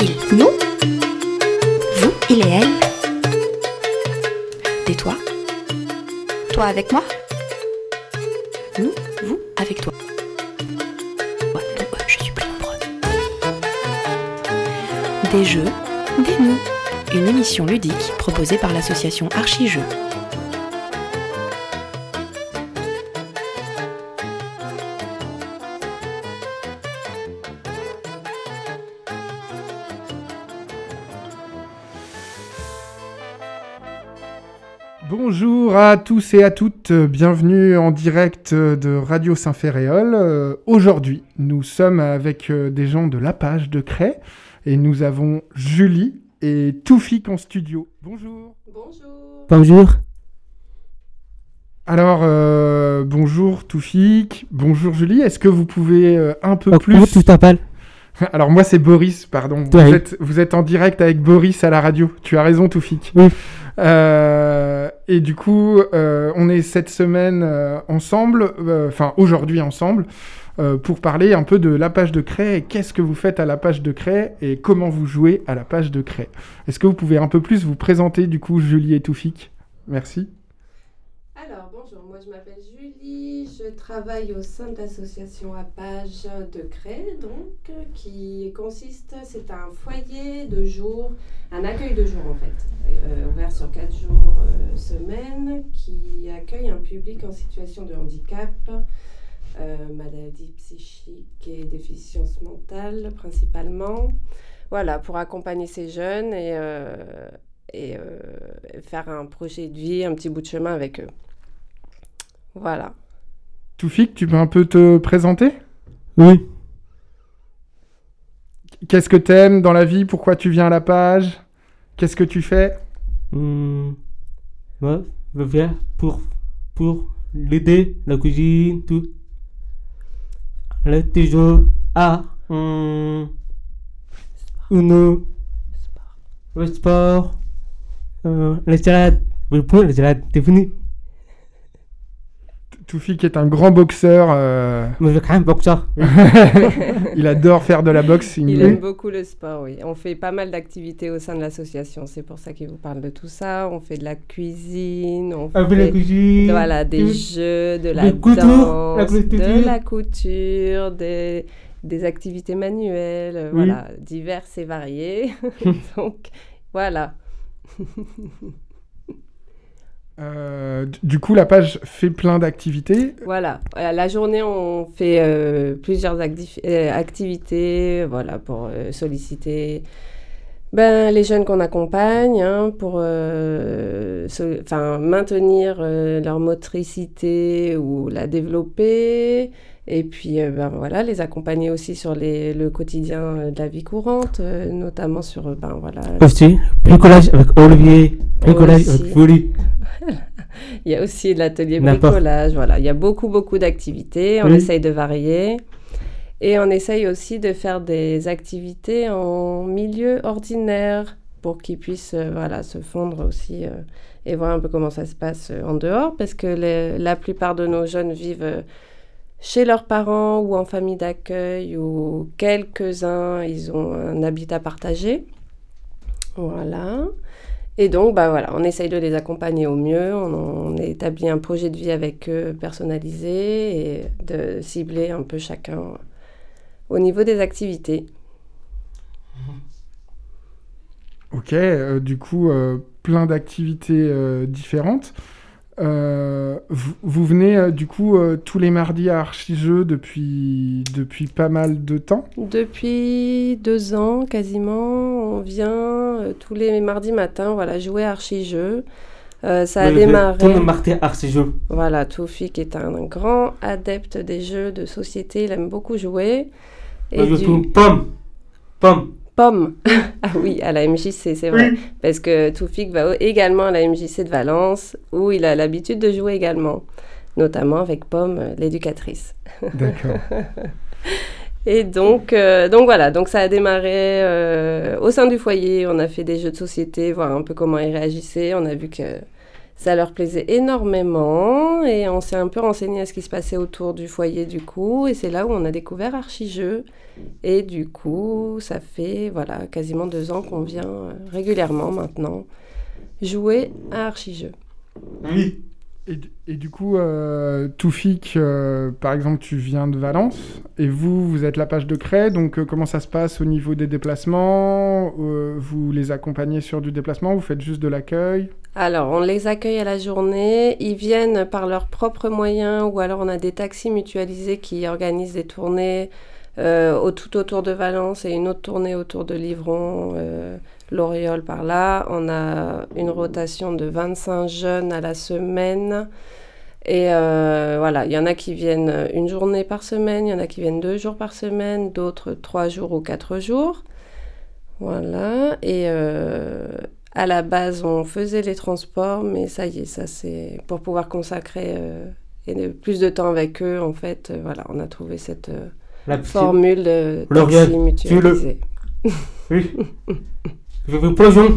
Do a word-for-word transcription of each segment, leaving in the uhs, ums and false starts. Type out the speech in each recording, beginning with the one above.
il, nous, vous, il et elle. Tais-toi. Toi avec moi. Nous, vous, avec toi. Ouais, non, euh, je suis plus nombreux. Des jeux, des nous. Une émission ludique proposée par l'association Archijeux. Bonjour à tous et à toutes, bienvenue en direct de Radio Saint-Ferréol. Euh, aujourd'hui, nous sommes avec euh, des gens de la page de Cray et nous avons Julie et Toufik en studio. Bonjour. Bonjour. Bonjour. Alors, euh, bonjour Toufik, bonjour Julie, est-ce que vous pouvez euh, un peu Oh, plus... Comment tu t'appelles? Alors moi c'est Boris, pardon. Ouais. Vous êtes, vous êtes en direct avec Boris à la radio. Tu as raison Toufik. Oui. Euh, et du coup, euh, on est cette semaine euh, ensemble, enfin euh, aujourd'hui ensemble, euh, pour parler un peu de la page de Cray. Et qu'est-ce que vous faites à la page de Cray et comment vous jouez à la page de Cray. Est-ce que vous pouvez un peu plus vous présenter du coup Julie et Toufik? Merci. Alors bonjour, moi je m'appelle Julie, je travaille au sein de l'association à page de Cray, donc euh, qui consiste, c'est un foyer de jour, un accueil de jour en fait, euh, ouvert sur quatre jours euh, semaine, qui accueille un public en situation de handicap, euh, maladie psychique et déficience mentale principalement. Voilà, pour accompagner ces jeunes et, euh, et euh, faire un projet de vie, un petit bout de chemin avec eux. Voilà. Toufik, tu peux un peu te présenter? Oui. Qu'est-ce que t'aimes dans la vie? Pourquoi tu viens à la page? Qu'est-ce que tu fais? Hum, moi, je viens pour, pour l'aider, la cuisine, tout. Le toujours à hum, Uno, le sport, euh, les salades. Le point, les salades, c'est fini. Toufik est un grand boxeur. Euh... Moi, je suis quand même boxeur. Il adore faire de la boxe. Il Il aime beaucoup le sport, oui. On fait pas mal d'activités au sein de l'association. C'est pour ça qu'il vous parle de tout ça. On fait de la cuisine, on On fait fait la cuisine. voilà, des tout. jeux, de la Des coutures, danse, la couture. de la couture, des, des activités manuelles, euh, Oui. voilà, diverses et variées. Donc, voilà. Euh, du coup, la page fait plein d'activités. Voilà, à la journée, on fait euh, plusieurs acti- euh, activités voilà, pour euh, solliciter ben, les jeunes qu'on accompagne, hein, pour euh, so- enfin, maintenir euh, leur motricité ou la développer. Et puis, euh, ben, voilà, les accompagner aussi sur les, le quotidien euh, de la vie courante, euh, notamment sur euh, ben, voilà, Aussi, bricolage avec Olivier, bricolage Aussi. avec Julie. il y a aussi l'atelier N'importe. bricolage, voilà. Il y a beaucoup, beaucoup d'activités. On Oui. essaye de varier. Et on essaye aussi de faire des activités en milieu ordinaire pour qu'ils puissent euh, voilà, se fondre aussi euh, et voir un peu comment ça se passe euh, en dehors. Parce que les- la plupart de nos jeunes vivent euh, chez leurs parents ou en famille d'accueil, ou quelques-uns, ils ont un habitat partagé. Voilà. Et donc, bah voilà, on essaye de les accompagner au mieux. On, on établit un projet de vie avec eux personnalisé et de cibler un peu chacun au niveau des activités. Ok, euh, du coup, euh, plein d'activités euh, différentes. Euh, vous, vous venez euh, du coup euh, tous les mardis à Archijeux depuis, depuis pas mal de temps. Depuis deux ans, quasiment, on vient euh, tous les mardis matins, voilà, jouer à Archijeux. Euh, ça a Moi, je fais démarré... Tout le mardi à ce jeu. Voilà, Toufik est un grand adepte des jeux de société, il aime beaucoup jouer. Moi, je du- fais pomme. Pomme. Pomme. Ah oui, à la M J C, c'est vrai. Parce que Toufik va au- également à la M J C de Valence, où il a l'habitude de jouer également, notamment avec Pomme, euh, l'éducatrice. D'accord. Et donc, euh, donc voilà, donc ça a démarré euh, au sein du foyer. On a fait des jeux de société, voir un peu comment ils réagissaient. On a vu que Ça leur plaisait énormément et on s'est un peu renseigné à ce qui se passait autour du foyer du coup. Et c'est là où on a découvert Archijeux. Et du coup, ça fait voilà, quasiment deux ans qu'on vient euh, régulièrement maintenant jouer à Archijeux. Oui. Et, du- et du coup, euh, Toufik, euh, par exemple, tu viens de Valence, et vous, vous êtes la page de Cray, donc euh, comment ça se passe au niveau des déplacements? Euh, Vous les accompagnez sur du déplacement? Vous faites juste de l'accueil? Alors, on les accueille à la journée. Ils viennent par leurs propres moyens ou alors on a des taxis mutualisés qui organisent des tournées euh, au, tout autour de Valence et une autre tournée autour de Livron, euh, Loriol par là. On a une rotation de vingt-cinq jeunes à la semaine. Et euh, voilà, il y en a qui viennent une journée par semaine, il y en a qui viennent deux jours par semaine, d'autres trois jours ou quatre jours. Voilà, et euh, à la base, on faisait les transports, mais ça y est, ça c'est pour pouvoir consacrer euh, et de- plus de temps avec eux, en fait, euh, voilà, on a trouvé cette euh, La petite- formule de Lauriane, taxi mutualisé. Oui. Je vous plongeons.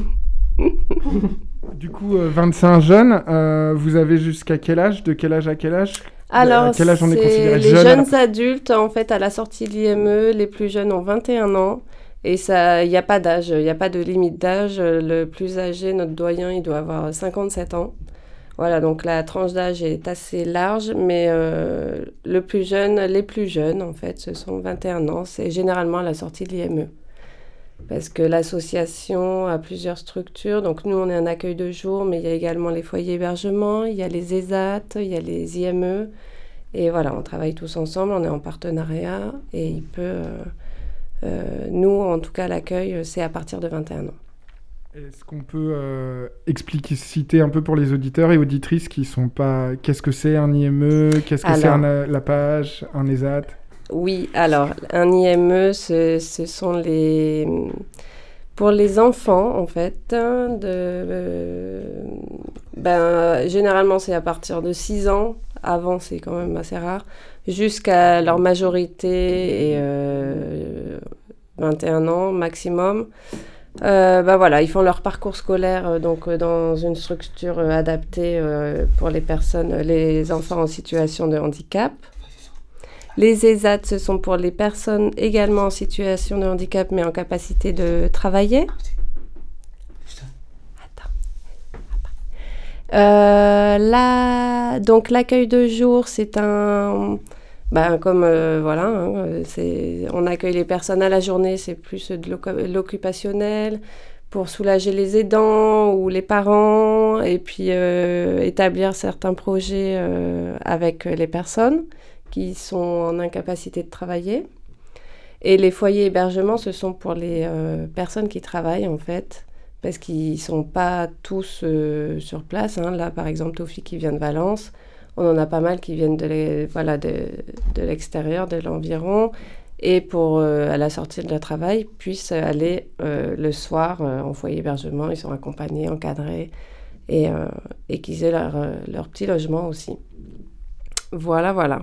Du coup, euh, vingt-cinq jeunes, euh, vous avez jusqu'à quel âge? De quel âge à quel âge? Alors, à quel âge on est c'est considéré les jeune à la- jeunes adultes, en fait, à la sortie de l'I M E, les plus jeunes ont vingt et un ans. Et ça, il n'y a pas d'âge, il n'y a pas de limite d'âge. Le plus âgé, notre doyen, il doit avoir cinquante-sept ans. Voilà, donc la tranche d'âge est assez large, mais euh, le plus jeune, les plus jeunes, en fait, ce sont vingt et un ans. C'est généralement à la sortie de l'I M E. Parce que l'association a plusieurs structures. Donc nous, on est un accueil de jour, mais il y a également les foyers hébergement, il y a les E S A T, il y a les I M E. Et voilà, on travaille tous ensemble, on est en partenariat. Et il peut... euh, euh, nous, en tout cas, l'accueil, c'est à partir de vingt et un ans. Est-ce qu'on peut euh, expliquer, citer un peu pour les auditeurs et auditrices qui sont pas... Qu'est-ce que c'est un I M E? Qu'est-ce que c'est Alors. un, euh, la page? Un E S A T? Oui, alors, un I M E, ce, ce sont les... Pour les enfants, en fait, hein, de, euh, ben, généralement, c'est à partir de six ans. Avant, c'est quand même assez rare. Jusqu'à leur majorité et euh, vingt et un ans maximum. Euh, ben voilà, ils font leur parcours scolaire euh, donc, euh, dans une structure euh, adaptée euh, pour les personnes, les enfants en situation de handicap. Les E S A T, ce sont pour les personnes également en situation de handicap, mais en capacité de travailler. Attends. Euh, là, donc l'accueil de jour, c'est un... Ben, comme, euh, voilà, hein, c'est, on accueille les personnes à la journée, c'est plus de l'oc- l'occupationnel, pour soulager les aidants ou les parents, et puis euh, établir certains projets euh, avec les personnes qui sont en incapacité de travailler. Et les foyers hébergement, ce sont pour les euh, personnes qui travaillent, en fait, parce qu'ils ne sont pas tous euh, sur place. Hein. Là, par exemple, Tofi qui vient de Valence, on en a pas mal qui viennent de, les, voilà, de, de l'extérieur, de l'environ, et pour, euh, à la sortie de leur travail, puissent aller euh, le soir euh, en foyer hébergement. Ils sont accompagnés, encadrés, et, euh, et qu'ils aient leur, euh, leur petit logement aussi. Voilà, voilà.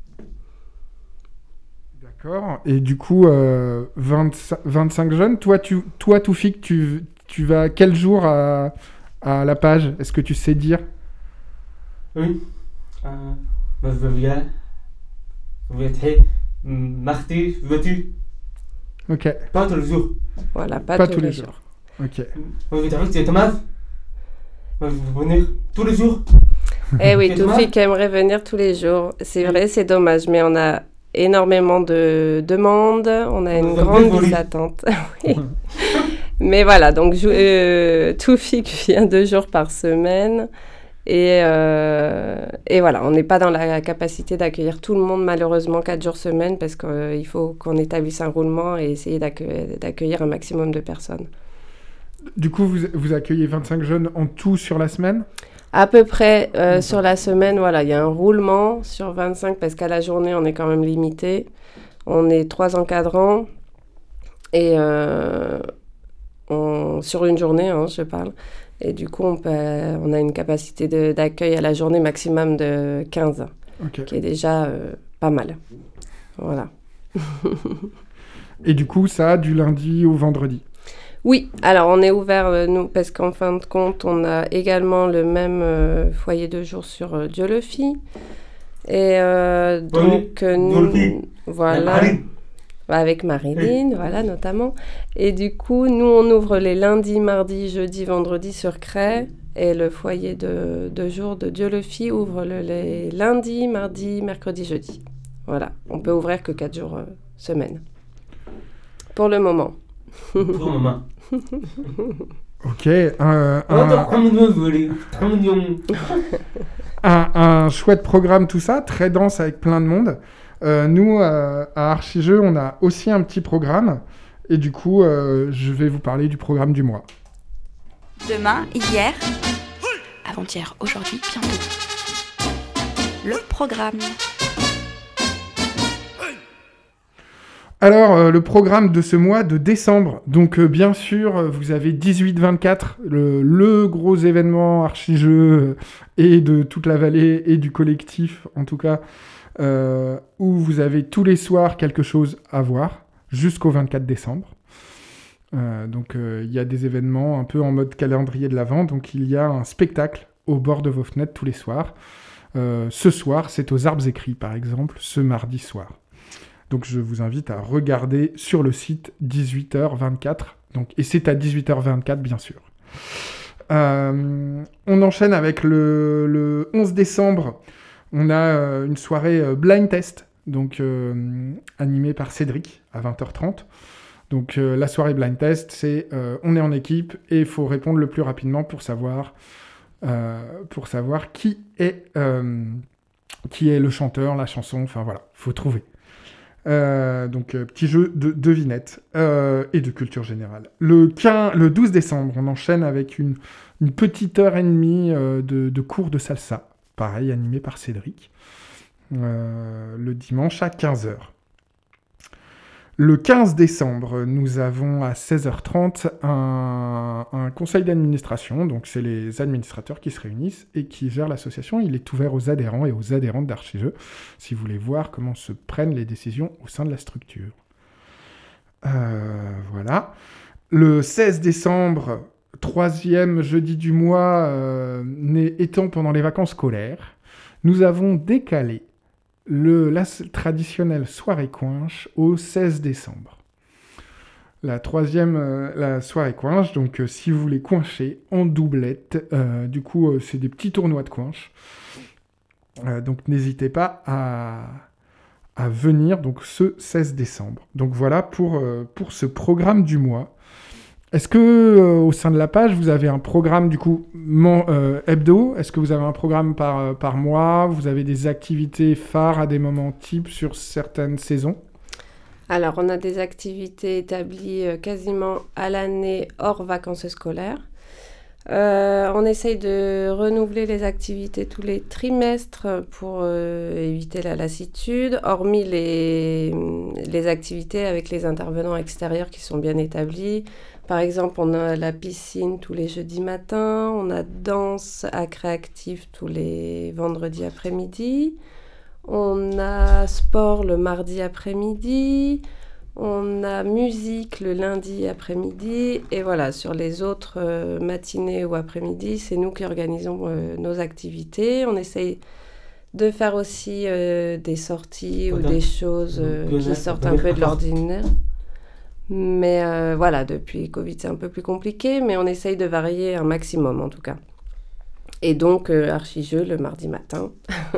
D'accord. Et du coup, euh, vingt-cinq, vingt-cinq jeunes. Toi, tu, toi Toufik, tu, tu vas quel jour à, à la page? Est-ce que tu sais dire? Oui. Euh, ben, je viens. Je vais être mardi, jeudi. Ok. Pas tous les jours. Voilà, pas, Pas tous, tous les les jours. jours. Ok. Je vais être c'est Thomas. Je vais venir tous les jours. Eh oui, Et toi Toufik aimerait venir tous les jours. C'est vrai, c'est dommage, mais on a énormément de demandes, on a une Vous avez grande volé. liste d'attente. Oui. Mais voilà, donc je- euh, Toufik vient deux jours par semaine. Et, euh, et voilà, on n'est pas dans la capacité d'accueillir tout le monde, malheureusement, quatre jours semaine, parce qu'il euh, faut qu'on établisse un roulement et essayer d'accueillir, d'accueillir un maximum de personnes. Du coup, vous, vous accueillez vingt-cinq jeunes en tout sur la semaine? À peu près euh, sur la semaine, voilà, il y a un roulement sur vingt-cinq, parce qu'à la journée, on est quand même limité. On est trois encadrants, et euh, on, sur une journée, hein, je parle. Et du coup, on, peut, on a une capacité de, d'accueil à la journée maximum de quinze, Ok. qui est déjà euh, pas mal. Voilà. Et du coup, ça, du lundi au vendredi? Oui, alors on est ouvert, euh, nous, parce qu'en fin de compte, on a également le même euh, foyer de jour sur euh, Dieulefit. Et euh, donc, euh, nous, voilà, avec Marilyn, voilà, notamment. Et du coup, nous, on ouvre les lundis, mardis, jeudis, vendredis sur Cray. Et le foyer de, de jour de Dieulefit ouvre le, les lundis, mardis, mercredis, jeudis. Voilà, on peut ouvrir que quatre jours euh, semaine. Pour le moment. Pour le moment. Ok, un, un, un, un chouette programme, tout ça, très dense avec plein de monde. Euh, nous, euh, à Archijeux, on a aussi un petit programme. Et du coup, euh, je vais vous parler du programme du mois. Demain, hier, avant-hier, aujourd'hui, bientôt. Le programme. Alors, euh, le programme de ce mois de décembre. Donc, euh, bien sûr, euh, vous avez dix-huit vingt-quatre, le, le gros événement Archijeux et de toute la vallée et du collectif, en tout cas, euh, où vous avez tous les soirs quelque chose à voir, jusqu'au vingt-quatre décembre. Euh, donc, il euh, y a des événements un peu en mode calendrier de l'Avent. Donc, il y a un spectacle au bord de vos fenêtres tous les soirs. Euh, ce soir, c'est aux Arbres Écrits, par exemple, ce mardi soir. Donc, je vous invite à regarder sur le site dix-huit heures vingt-quatre. Donc, et c'est à dix-huit heures vingt-quatre, bien sûr. Euh, on enchaîne avec le, le onze décembre. On a euh, une soirée euh, blind test, donc euh, animée par Cédric à vingt heures trente. Donc, euh, la soirée blind test, c'est euh, on est en équipe et il faut répondre le plus rapidement pour savoir, euh, pour savoir qui est, euh, qui est le chanteur, la chanson. Enfin, voilà, il faut trouver. Euh, donc, euh, petit jeu de devinette euh, et de culture générale. Le, quinze, le douze décembre, on enchaîne avec une, une petite heure et demie euh, de, de cours de salsa, pareil, animé par Cédric, euh, le dimanche à quinze heures. Le quinze décembre, nous avons à seize heures trente un, un conseil d'administration. Donc, c'est les administrateurs qui se réunissent et qui gèrent l'association. Il est ouvert aux adhérents et aux adhérentes d'Archijeux, si vous voulez voir comment se prennent les décisions au sein de la structure. Euh, voilà. Le seize décembre, troisième jeudi du mois, euh, étant pendant les vacances scolaires, nous avons décalé Le, la traditionnelle soirée coinche au seize décembre. La troisième, euh, la soirée coinche, donc euh, si vous voulez coincher en doublette, euh, du coup euh, c'est des petits tournois de coinche. Euh, donc n'hésitez pas à, à venir donc, ce seize décembre. Donc voilà pour, euh, pour ce programme du mois. Est-ce que euh, au sein de la page, vous avez un programme du coup mon, euh, hebdo ? Est-ce que vous avez un programme par, euh, par mois ? Vous avez des activités phares à des moments types sur certaines saisons ? Alors, on a des activités établies euh, quasiment à l'année hors vacances scolaires. Euh, on essaye de renouveler les activités tous les trimestres pour euh, éviter la lassitude, hormis les, les activités avec les intervenants extérieurs qui sont bien établis. Par exemple, on a la piscine tous les jeudis matins, on a danse à Créactif tous les vendredis après-midi, on a sport le mardi après-midi, on a musique le lundi après-midi, et voilà, sur les autres euh, matinées ou après-midi, c'est nous qui organisons euh, nos activités. On essaye de faire aussi euh, des sorties ou des choses euh, qui sortent un peu de l'ordinaire. Mais euh, voilà, depuis Covid, c'est un peu plus compliqué, mais on essaye de varier un maximum, en tout cas. Et donc, euh, Archijeux, le mardi matin,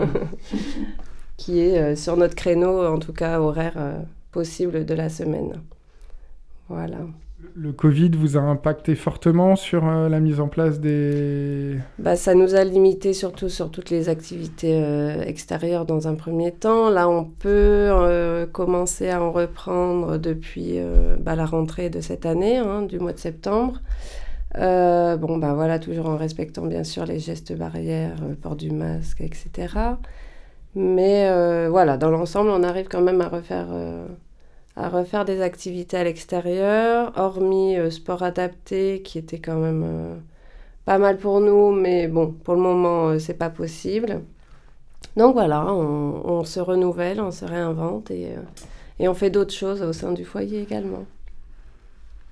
qui est euh, sur notre créneau, en tout cas, horaire euh, possible de la semaine. Voilà. Le Covid vous a impacté fortement sur euh, la mise en place des... Bah, ça nous a limité surtout sur toutes les activités euh, extérieures dans un premier temps. Là, on peut euh, commencer à en reprendre depuis euh, bah, la rentrée de cette année, hein, du mois de septembre. Euh, bon, bah voilà, toujours en respectant bien sûr les gestes barrières, euh, port du masque, et cetera. Mais euh, voilà, dans l'ensemble, on arrive quand même à refaire... Euh, à refaire des activités à l'extérieur, hormis euh, sport adapté, qui était quand même euh, pas mal pour nous, mais bon, pour le moment, euh, c'est pas possible. Donc voilà, on, on se renouvelle, on se réinvente, et, euh, et on fait d'autres choses au sein du foyer également.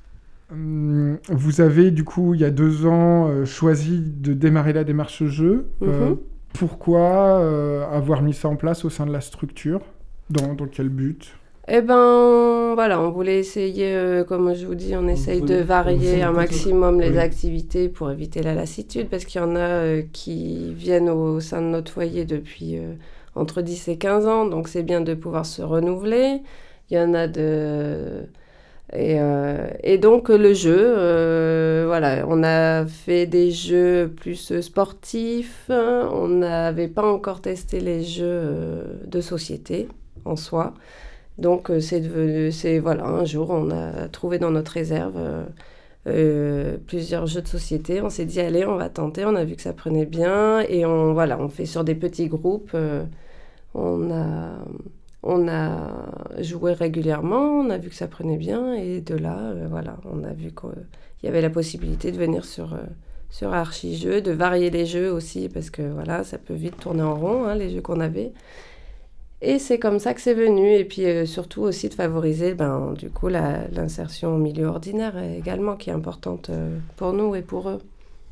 Hum, Vous avez, du coup, il y a deux ans, euh, choisi de démarrer la démarche jeu. Euh, Mhm. pourquoi euh, avoir mis ça en place au sein de la structure? Dans, dans quel but? Eh ben, voilà, on voulait essayer, euh, comme je vous dis, on essaye de voulez- varier vous un voulez- maximum les oui. activités pour éviter la lassitude, parce qu'il y en a euh, qui viennent au sein de notre foyer depuis euh, entre dix et quinze ans, donc c'est bien de pouvoir se renouveler. Il y en a de... Et, euh, et donc le jeu, euh, voilà, on a fait des jeux plus sportifs, hein, on n'avait pas encore testé les jeux euh, de société en soi. Donc euh, c'est devenu, c'est voilà, un jour on a trouvé dans notre réserve euh, euh, plusieurs jeux de société. On s'est dit allez, on va tenter. On a vu que ça prenait bien et on voilà, on fait sur des petits groupes. euh, on a on a joué régulièrement. On a vu que ça prenait bien et de là, euh, voilà, on a vu qu'il y avait la possibilité de venir sur euh, sur Archijeux, de varier les jeux aussi parce que voilà, ça peut vite tourner en rond hein, les jeux qu'on avait. Et c'est comme ça que c'est venu. Et puis euh, surtout aussi de favoriser ben, du coup, la, l'insertion au milieu ordinaire également, qui est importante euh, pour nous et pour eux.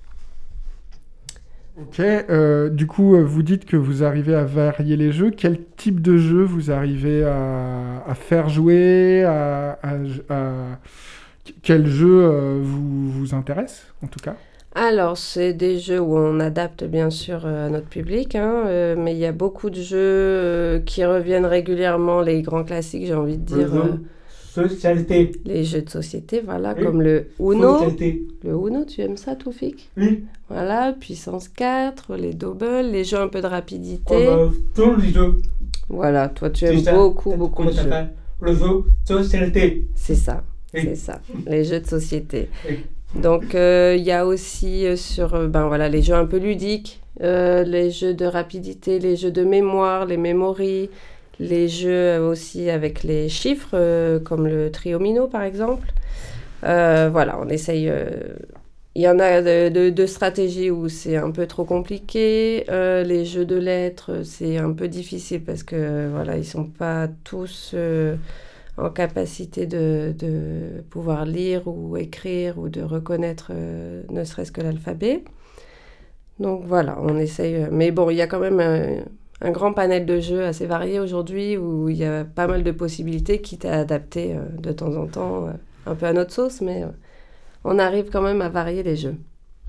Ok, euh, du coup, euh, vous dites que vous arrivez à varier les jeux. Quel type de jeu vous arrivez à, à faire jouer à, à- à- Quel jeu euh, vous, vous intéresse, en tout cas? Alors, c'est des jeux où on adapte bien sûr euh, à notre public, hein, euh, mais il y a beaucoup de jeux euh, qui reviennent régulièrement, les grands classiques, j'ai envie de dire, euh, Socialité. les jeux de société, voilà, Oui. comme le Uno. Socialité. Le Uno, tu aimes ça, Toufik? Oui. Voilà, Puissance quatre, les doubles, les jeux un peu de rapidité. Oh, bah, tous les jeux. Voilà, toi tu aimes C'est ça. beaucoup, beaucoup Comment de ça jeux. s'appelle? Le jeu socialité. C'est ça, Oui. c'est ça, les jeux de société. Oui. Donc euh, il y a aussi euh, sur euh, ben, voilà, les jeux un peu ludiques, euh, les jeux de rapidité, les jeux de mémoire, les mémories, les jeux euh, aussi avec les chiffres, euh, comme le triomino par exemple. Euh, voilà, on essaye... euh, Il y en a de, de, de stratégies où c'est un peu trop compliqué. Euh, les jeux de lettres, c'est un peu difficile parce que voilà, ils sont pas tous euh, en capacité de, de pouvoir lire ou écrire ou de reconnaître euh, ne serait-ce que l'alphabet. Donc voilà, on essaye. Mais bon, il y a quand même un, un grand panel de jeux assez varié aujourd'hui où il y a pas mal de possibilités, quitte à adapter euh, de temps en temps euh, un peu à notre sauce, mais... Euh, on arrive quand même à varier les jeux.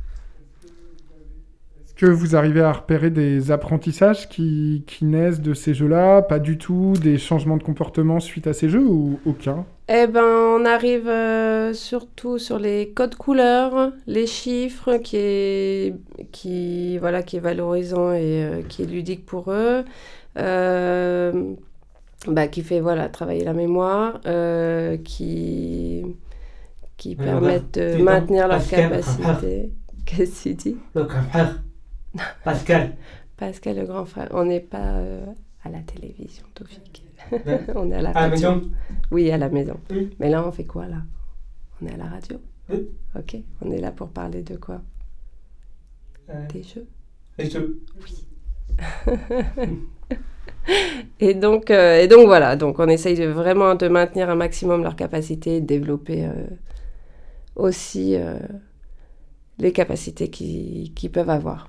Est-ce que vous arrivez à repérer des apprentissages qui, qui naissent de ces jeux-là? Pas du tout. Des changements de comportement suite à ces jeux ou aucun? Eh ben, on arrive euh, surtout sur les codes couleurs, les chiffres, qui est, qui, voilà, qui est valorisant et euh, qui est ludique pour eux. Euh, bah, qui fait voilà, travailler la mémoire, euh, qui... qui Mais permettent de dis donc, maintenir leur Pascal, capacité. Qu'est-ce que tu dis? Le grand frère. Pascal. Pascal, le grand frère. On n'est pas euh, à la télévision, Toufik. Ouais. On est à la À la radio. maison. Oui, à la maison. Oui. Mais là, on fait quoi, là? On est à la radio? Oui. Ok. On est là pour parler de quoi? Euh, Des jeux? les jeux. Et donc, euh, et donc voilà, donc on essaye de, vraiment de maintenir un maximum leur capacité, de développer euh, aussi euh, les capacités qu'ils, qu'ils peuvent avoir.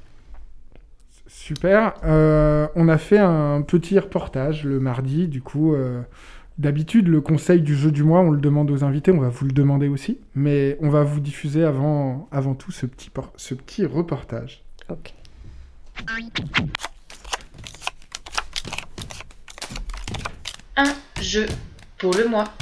Super. Euh, on a fait un petit reportage le mardi. Du coup, euh, d'habitude, le conseil du jeu du mois, on le demande aux invités. On va vous le demander aussi. Mais on va vous diffuser avant, avant tout ce petit, por- ce petit reportage. Ok. Un jeu pour le mois.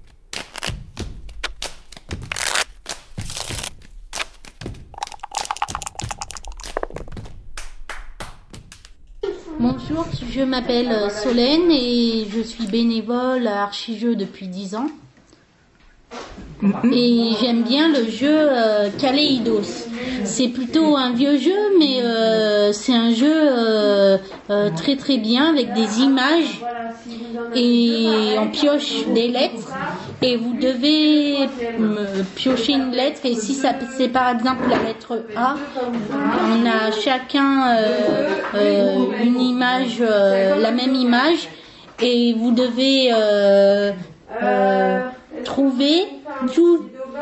Bonjour, je m'appelle Solène et je suis bénévole à Archijeux depuis dix ans. Et j'aime bien le jeu euh, Kaleidos. C'est plutôt un vieux jeu, mais euh, c'est un jeu euh, euh, très très bien avec des images. Et on pioche des lettres et vous devez euh, piocher une lettre. Et si ça, c'est par exemple la lettre A, on a chacun euh, euh, une image, euh, la même image, et vous devez euh, euh, trouver tout,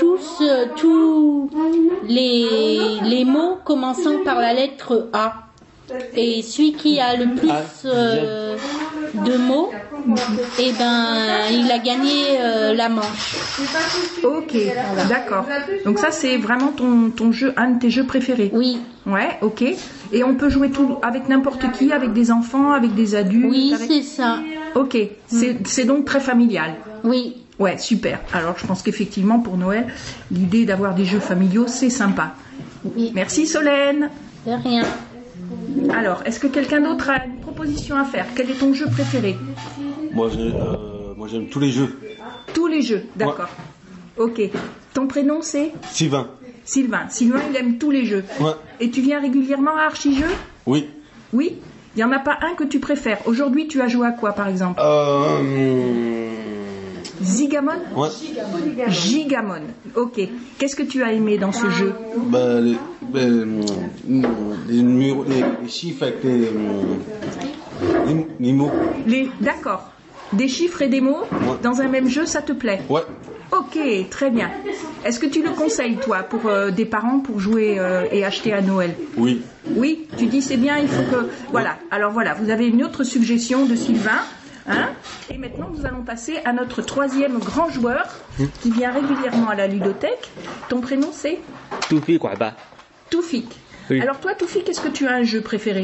tous, euh, tous les, les mots commençant par la lettre A. Et celui qui a le plus euh, de mots, eh ben, il a gagné euh, la manche. Ok, d'accord. Donc ça, c'est vraiment ton, ton jeu, un de tes jeux préférés. Oui. Ouais, ok. Et on peut jouer tout avec n'importe qui, avec des enfants, avec des adultes. Oui, avec... c'est ça. Ok, c'est, c'est donc très familial. Oui. Ouais, super. Alors, je pense qu'effectivement, pour Noël, l'idée d'avoir des jeux familiaux, c'est sympa. Oui. Merci Solène. De rien. Alors, est-ce que quelqu'un d'autre a une proposition à faire? Quel est ton jeu préféré? Moi, j'ai, euh, moi, j'aime tous les jeux. Tous les jeux, d'accord. Ouais. Ok. Ton prénom, c'est? Sylvain. Sylvain. Sylvain, il aime tous les jeux. Ouais. Et tu viens régulièrement à Archijeux? Oui. Oui? Il n'y en a pas un que tu préfères. Aujourd'hui, tu as joué à quoi, par exemple? Euh... Zigamon? Ouais. Gigamon. Ok. Qu'est-ce que tu as aimé dans ce jeu? Bah, les, les, les, numéros, les, les chiffres avec les, les, les mots. Les, d'accord. Des chiffres et des mots Ouais. dans un même jeu, ça te plaît? Ouais. Ok, très bien. Est-ce que tu le conseilles, toi, pour euh, des parents pour jouer euh, et acheter à Noël? Oui. Oui, tu dis c'est bien, il faut que... Voilà, alors voilà, vous avez une autre suggestion de Sylvain. Hein, et maintenant, nous allons passer à notre troisième grand joueur qui vient régulièrement à la ludothèque. Ton prénom, c'est? Toufik Ouaba. Toufik. Oui. Alors toi, Toufik, est-ce que tu as un jeu préféré?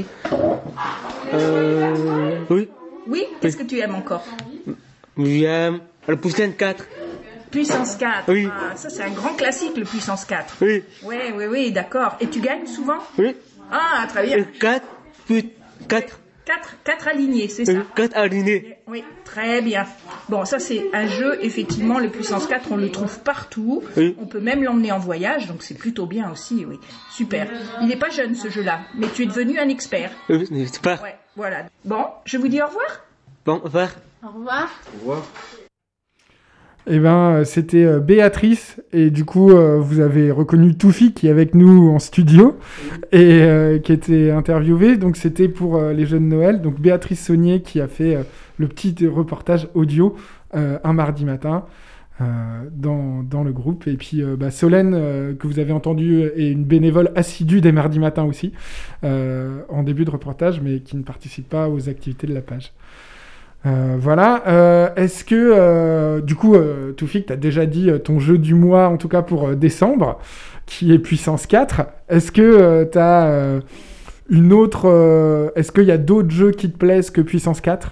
Euh... Oui. Oui. Qu'est-ce que tu aimes encore? J'aime le Puissance quatre. Puissance quatre. Oui. Ah, ça, c'est un grand classique, le Puissance quatre. Oui. Oui, oui, oui, d'accord. Et tu gagnes souvent? Oui. Ah, très bien. quatre, puis quatre. Quatre, quatre alignés, c'est ça? quatre alignés. Oui, très bien. Bon, ça c'est un jeu, effectivement, le Puissance quatre, on le trouve partout. Oui. On peut même l'emmener en voyage, donc c'est plutôt bien aussi, oui. Super. Il n'est pas jeune ce jeu-là, mais tu es devenu un expert. Oui, c'est pas. Ouais, voilà. Bon, je vous dis au revoir. Bon, au revoir. Au revoir. Au revoir. Eh ben, c'était euh, Béatrice, et du coup, euh, vous avez reconnu Toufik qui est avec nous en studio, et euh, qui était interviewé. Donc, c'était pour euh, les jeux de Noël. Donc, Béatrice Saunier qui a fait euh, le petit reportage audio euh, un mardi matin euh, dans, dans le groupe. Et puis, euh, bah, Solène, euh, que vous avez entendu, est une bénévole assidue des mardis matins aussi, euh, en début de reportage, mais qui ne participe pas aux activités de la page. Euh, voilà. Euh, est-ce que, euh, du coup, euh, Toufik, tu as déjà dit euh, ton jeu du mois, en tout cas pour euh, décembre, qui est Puissance quatre. Est-ce que euh, tu as euh, une autre... Euh, est-ce qu'il y a d'autres jeux qui te plaisent que Puissance quatre?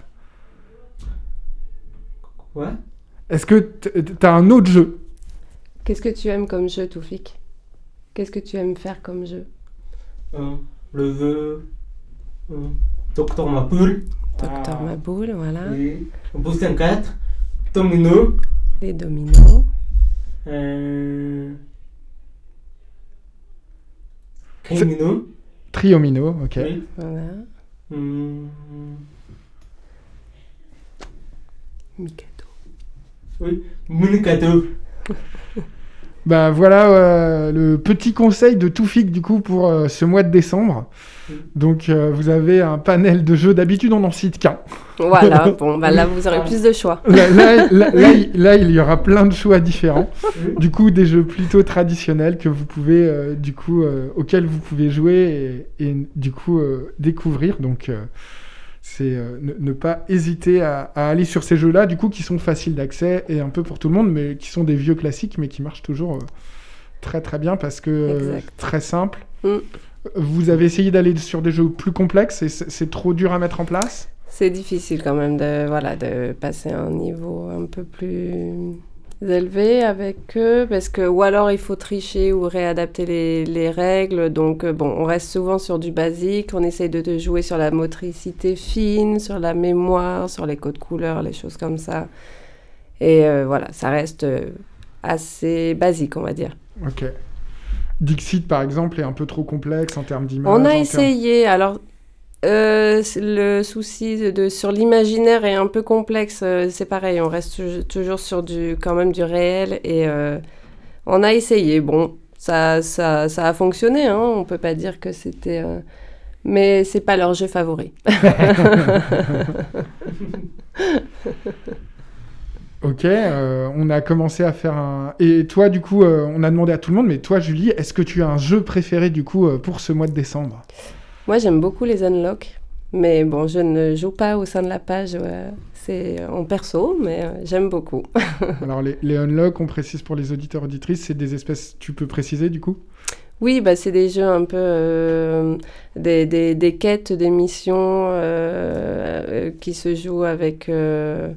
Ouais. Est-ce que tu as un autre jeu? Qu'est-ce que tu aimes comme jeu, Toufik? Qu'est-ce que tu aimes faire comme jeu? Euh, le jeu. Euh, Docteur Mapoule. Docteur Ah. Maboule, voilà. Oui. Puissance quatre. Domino. Les dominos. Euh... Camino. Triomino, ok. Oui. Voilà. Hum, Mikado. Oui. Mikado. Bah voilà euh, le petit conseil de Toufik du coup pour euh, ce mois de décembre. Donc euh, vous avez un panel de jeux, d'habitude on n'en cite qu'un. Voilà, bon, bah là vous aurez plus de choix. Là, là, là, là, il, là, il y aura plein de choix différents. Du coup des jeux plutôt traditionnels que vous pouvez euh, du coup euh, auxquels vous pouvez jouer et, et du coup euh, découvrir. Donc euh, c'est euh, ne, ne pas hésiter à, à aller sur ces jeux-là, du coup, qui sont faciles d'accès et un peu pour tout le monde, mais qui sont des vieux classiques, mais qui marchent toujours euh, très très bien parce que euh, très simple. Mm. Vous avez essayé d'aller sur des jeux plus complexes et c'est, c'est trop dur à mettre en place? C'est difficile quand même de, voilà, de passer à un niveau un peu plus élevé avec eux, parce que ou alors il faut tricher ou réadapter les, les règles. Donc bon, on reste souvent sur du basique, on essaye de, de jouer sur la motricité fine, sur la mémoire, sur les codes couleurs, les choses comme ça. Et euh, voilà, ça reste assez basique, on va dire. Ok. Dixit, par exemple, est un peu trop complexe en termes d'image. On a en essayé, termes... alors... Euh, le souci de, de, sur l'imaginaire est un peu complexe, euh, c'est pareil, on reste toujours sur du, quand même du réel et euh, on a essayé, bon, ça, ça, ça a fonctionné, hein, on peut pas dire que c'était... Euh, mais c'est pas leur jeu favori. Ok, euh, on a commencé à faire un... Et toi, du coup, euh, on a demandé à tout le monde, mais toi, Julie, est-ce que tu as un jeu préféré, du coup, euh, pour ce mois de décembre ? Moi, j'aime beaucoup les unlock, mais bon, je ne joue pas au sein de la page, ouais. C'est en perso, mais euh, j'aime beaucoup. Alors, les, les unlock, on précise pour les auditeurs auditrices, c'est des espèces... Tu peux préciser, du coup ? Oui, bah, c'est des jeux un peu... Euh, des, des, des quêtes, des missions euh, euh, qui se jouent avec... Euh,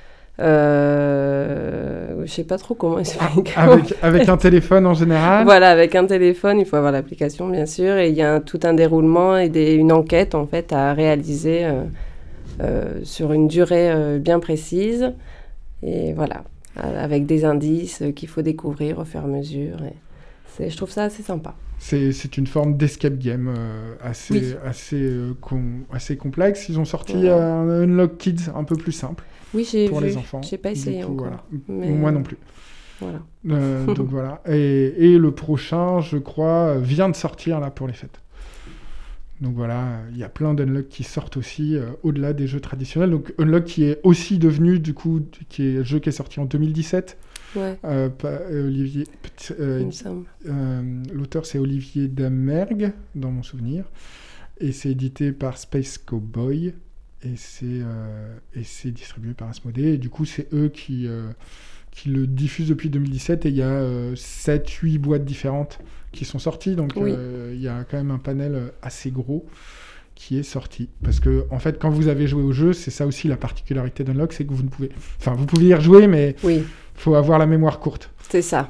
Euh, je sais pas trop comment expliquer. Ah, avec, avec un téléphone en général. Voilà, avec un téléphone, il faut avoir l'application bien sûr, et il y a un, tout un déroulement et des, une enquête en fait à réaliser euh, euh, sur une durée euh, bien précise, et voilà, avec des indices qu'il faut découvrir au fur et à mesure. Et c'est, je trouve ça assez sympa. C'est, c'est une forme d'escape game euh, assez, oui. assez, euh, com- assez complexe. Ils ont sorti voilà. euh, un Unlock Kids un peu plus simple. Oui, j'ai pour vu. les enfants. J'ai pas essayé du coup, encore. Voilà. Mais... Moi non plus. Voilà. Euh, donc voilà. Et, et le prochain, je crois, vient de sortir là pour les fêtes. Donc voilà, il y a plein d'Unlock qui sortent aussi euh, au-delà des jeux traditionnels. Donc Unlock qui est aussi devenu du coup, qui est un jeu qui est sorti en deux mille dix-sept. Ouais. Euh, pa- Olivier, euh, Il me semble. euh, l'auteur c'est Olivier Damergue dans mon souvenir, et c'est édité par Space Cowboy. Et c'est, euh, et c'est distribué par Asmodée. Et du coup, c'est eux qui, euh, qui le diffusent depuis deux mille dix-sept. Et il y a euh, sept huit boîtes différentes qui sont sorties. Donc, oui. euh, il y a quand même un panel assez gros qui est sorti. Parce que, en fait, quand vous avez joué au jeu, c'est ça aussi la particularité d'Unlock, c'est que vous ne pouvez... Enfin, vous pouvez y rejouer, mais il oui. faut avoir la mémoire courte. C'est ça.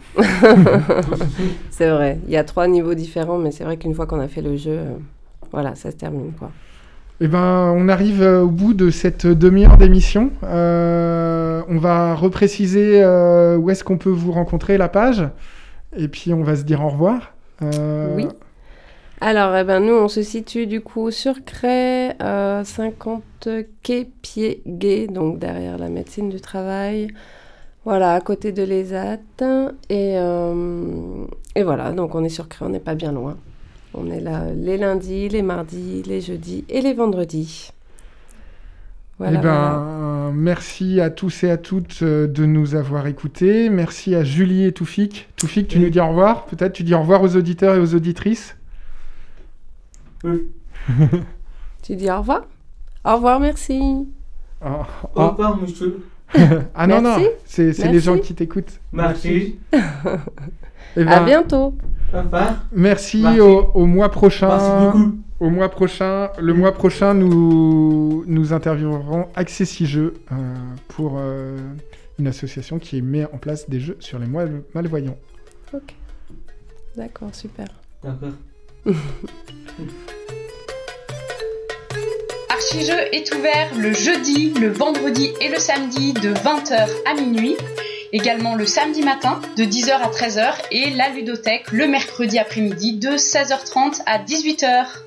C'est vrai. Il y a trois niveaux différents, mais c'est vrai qu'une fois qu'on a fait le jeu, euh, voilà, ça se termine, quoi. Eh ben, on arrive euh, au bout de cette demi-heure d'émission. Euh, on va repréciser euh, où est-ce qu'on peut vous rencontrer, la page. Et puis, on va se dire au revoir. Euh... Oui. Alors, eh ben, nous, on se situe du coup sur Cray, euh, cinquante quai Pied-Guet, donc derrière la médecine du travail. Voilà, à côté de l'E S A T. Et, euh, et voilà, donc on est sur Cray, on n'est pas bien loin. On est là les lundis, les mardis, les jeudis et les vendredis. Voilà, eh ben, voilà. Merci à tous et à toutes de nous avoir écoutés. Merci à Julie et Toufik. Toufik, tu oui. nous dis au revoir. Peut-être tu dis au revoir aux auditeurs et aux auditrices. Oui. Tu dis au revoir. Au revoir, merci. Oh, oh. Au revoir, monsieur. Ah non, non, c'est, c'est les gens qui t'écoutent. Merci. Eh ben, à bientôt. Merci, Merci. Au, au mois prochain. Merci beaucoup. Au mois prochain, le mois prochain, nous nous interviewerons Accessi Jeux euh, pour euh, une association qui met en place des jeux sur les malvoyants. Ok. D'accord, super. D'accord. Archijeux est ouvert le jeudi, le vendredi et le samedi de vingt heures à minuit. Également le samedi matin de dix heures à treize heures et la ludothèque le mercredi après-midi de seize heures trente à dix-huit heures.